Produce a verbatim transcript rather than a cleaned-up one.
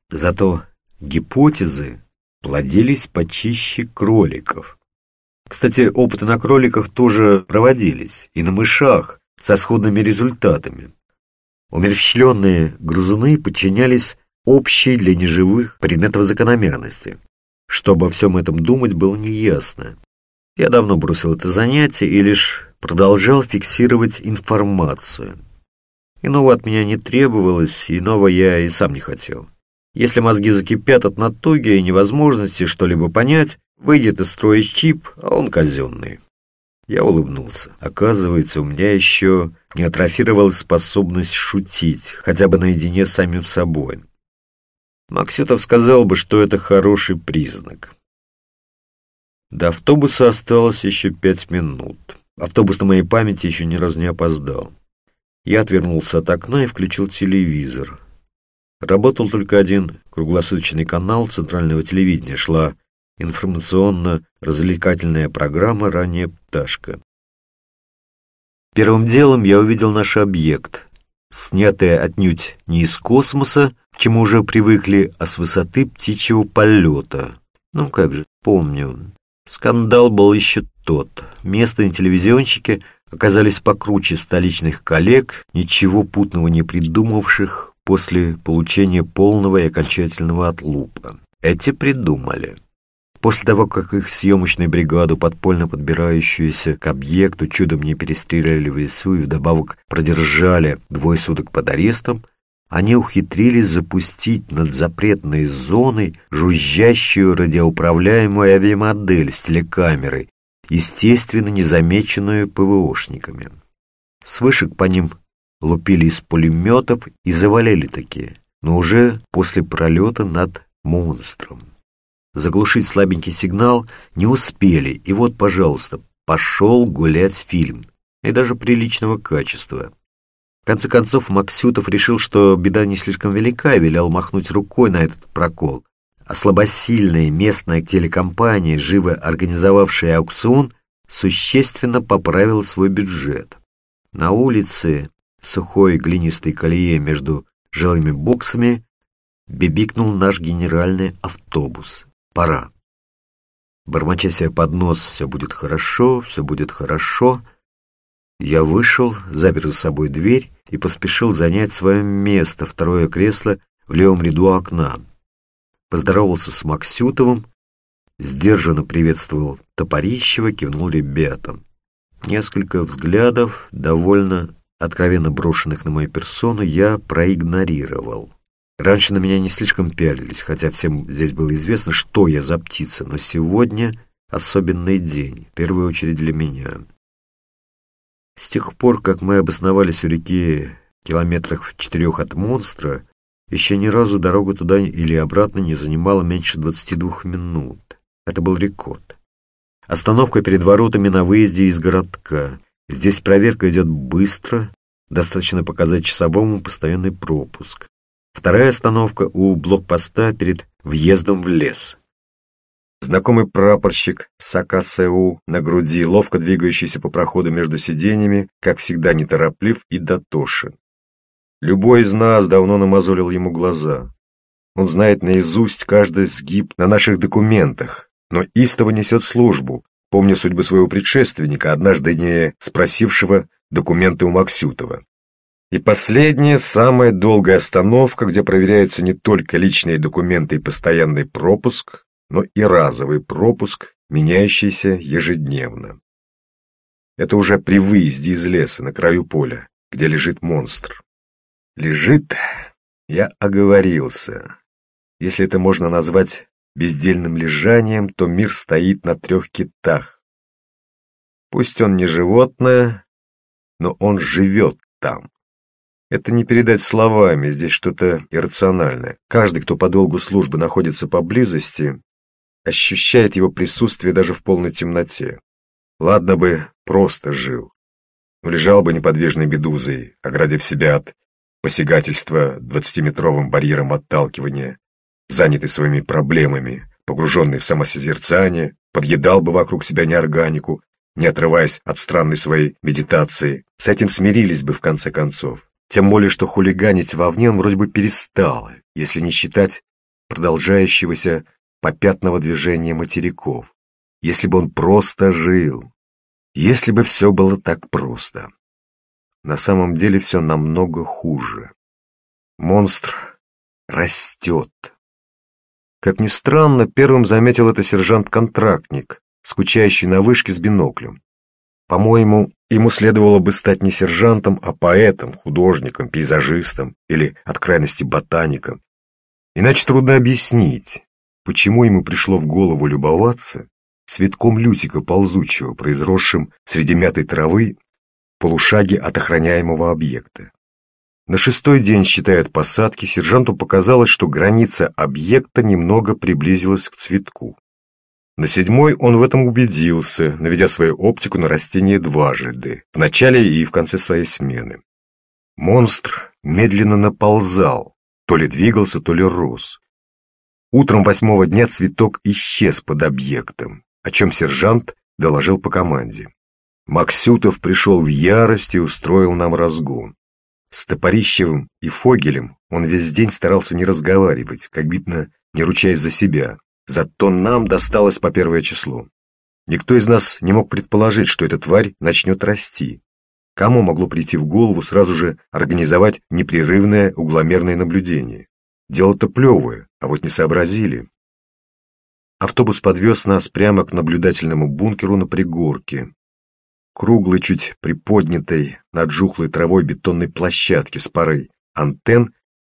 Зато гипотезы плодились почище кроликов. Кстати, опыты на кроликах тоже проводились, и на мышах, со сходными результатами. Умерщвленные грызуны подчинялись общей для неживых предметов закономерности. Что обо всем этом думать, было неясно. Я давно бросил это занятие и лишь продолжал фиксировать информацию. Иного от меня не требовалось, иного я и сам не хотел. Если мозги закипят от натуги и невозможности что-либо понять, выйдет из строя чип, а он казенный. Я улыбнулся. Оказывается, у меня еще не атрофировалась способность шутить, хотя бы наедине с самим собой. Максютов сказал бы, что это хороший признак. До автобуса осталось еще пять минут. Автобус на моей памяти еще ни разу не опоздал. Я отвернулся от окна и включил телевизор. Работал только один круглосуточный канал центрального телевидения. Шла информационно-развлекательная программа «Ранняя пташка». Первым делом я увидел наш объект, снятый отнюдь не из космоса, к чему уже привыкли, а с высоты птичьего полета. Ну как же, помню. Скандал был еще тот. Местные телевизионщики оказались покруче столичных коллег, ничего путного не придумавших после получения полного и окончательного отлупа. Эти придумали. После того, как их съемочную бригаду, подпольно подбирающуюся к объекту, чудом не перестреляли в лесу и вдобавок продержали двое суток под арестом, они ухитрились запустить над запретной зоной жужжащую радиоуправляемую авиамодель с телекамерой, естественно, незамеченную ПВОшниками. С вышек по ним лупили из пулеметов и завалили такие, но уже после пролета над монстром. Заглушить слабенький сигнал не успели, и вот, пожалуйста, пошел гулять фильм, и даже приличного качества. В конце концов, Максютов решил, что беда не слишком велика, и велел махнуть рукой на этот прокол. А слабосильная местная телекомпания, живо организовавшая аукцион, существенно поправила свой бюджет. На улице, сухой глинистой колее между жилыми боксами, бибикнул наш генеральный автобус. Пора. Бормоча себе под нос «все будет хорошо, все будет хорошо», я вышел, запер за собой дверь и поспешил занять свое место, второе кресло в левом ряду окна. Поздоровался с Максютовым, сдержанно приветствовал Топорищева, кивнул ребятам. Несколько взглядов, довольно откровенно брошенных на мою персону, я проигнорировал. Раньше на меня не слишком пялились, хотя всем здесь было известно, что я за птица, но сегодня особенный день, в первую очередь для меня. С тех пор, как мы обосновались у реки километрах в четырех от монстра, еще ни разу дорога туда или обратно не занимала меньше двадцати двух минут. Это был рекорд. Остановка перед воротами на выезде из городка. Здесь проверка идет быстро, достаточно показать часовому постоянный пропуск. Вторая остановка у блокпоста перед въездом в лес. Знакомый прапорщик с а ка эс у на груди, ловко двигающийся по проходу между сиденьями, как всегда нетороплив и дотошен. Любой из нас давно намазолил ему глаза. Он знает наизусть каждый сгиб на наших документах, но истово несет службу, помня судьбы своего предшественника, однажды не спросившего документы у Максютова. И последняя, самая долгая остановка, где проверяются не только личные документы и постоянный пропуск, но и разовый пропуск, меняющийся ежедневно. Это уже при выезде из леса, на краю поля, где лежит монстр. Лежит, я оговорился. Если это можно назвать бездельным лежанием, то мир стоит на трех китах. Пусть он не животное, но он живет там. Это не передать словами, здесь что-то иррациональное. Каждый, кто по долгу службы находится поблизости, ощущает его присутствие даже в полной темноте. Ладно бы просто жил, но лежал бы неподвижной медузой, оградив себя от посягательства двадцатиметровым барьером отталкивания, занятый своими проблемами, погруженный в самосозерцание, подъедал бы вокруг себя неорганику, не отрываясь от странной своей медитации. С этим смирились бы в конце концов. Тем более, что хулиганить вовне он вроде бы перестал, если не считать продолжающегося попятного движения материков. Если бы он просто жил. Если бы все было так просто. На самом деле все намного хуже. Монстр растет. Как ни странно, первым заметил это сержант-контрактник, скучающий на вышке с биноклем. По-моему, ему следовало бы стать не сержантом, а поэтом, художником, пейзажистом или, от крайности, ботаником. Иначе трудно объяснить, почему ему пришло в голову любоваться цветком лютика ползучего, произросшим среди мятой травы в полушаге от охраняемого объекта. На шестой день, считая от посадки, сержанту показалось, что граница объекта немного приблизилась к цветку. На седьмой он в этом убедился, наведя свою оптику на растение дважды, в начале и в конце своей смены. Монстр медленно наползал, то ли двигался, то ли рос. Утром восьмого дня цветок исчез под объектом, о чем сержант доложил по команде. Максютов пришел в ярость и устроил нам разгон. С Топорищевым и Фогелем он весь день старался не разговаривать, как видно, не ручаясь за себя. Зато нам досталось по первое число. Никто из нас не мог предположить, что эта тварь начнет расти. Кому могло прийти в голову сразу же организовать непрерывное угломерное наблюдение? Дело-то плевое, а вот не сообразили. Автобус подвез нас прямо к наблюдательному бункеру на пригорке. Круглой, чуть приподнятой над жухлой травой бетонной площадки с парой антенн